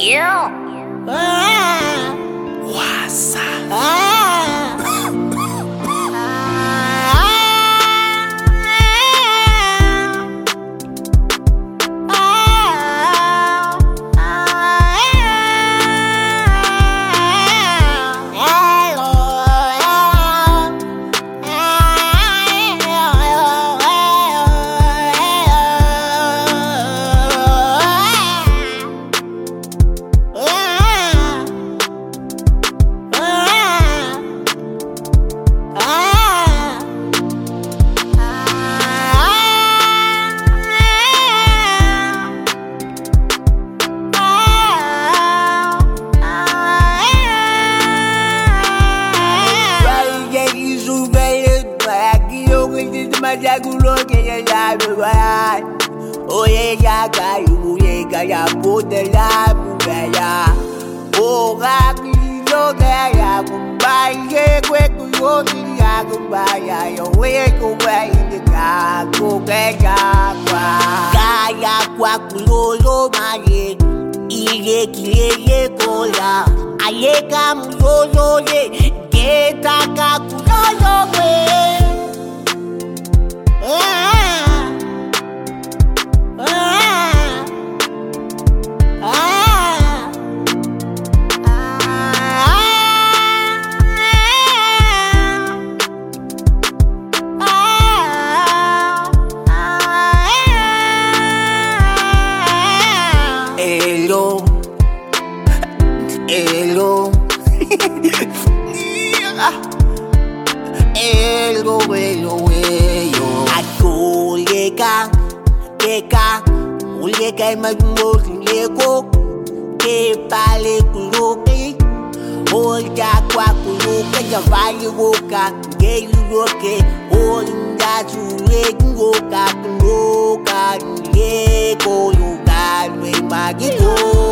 Yeah. What's up? Oye ya cayu, llega ya puta la bugaya. Oga kilo gaya, kumbaye kweku yogi ya kumbaya. Yo we kumbaya indika kugaya kwa. Gaya kwa kulolo maye, iye kiye kola. Aye kamulolo ye, geta kakulolo we. Hello, hello, hello, hello, hello. Aku leka, uleka magmo leko, ke pale kuloke, olja kwa kuloke javali woka, ge luloke, olja chule kuloka, leko luka, we magiko.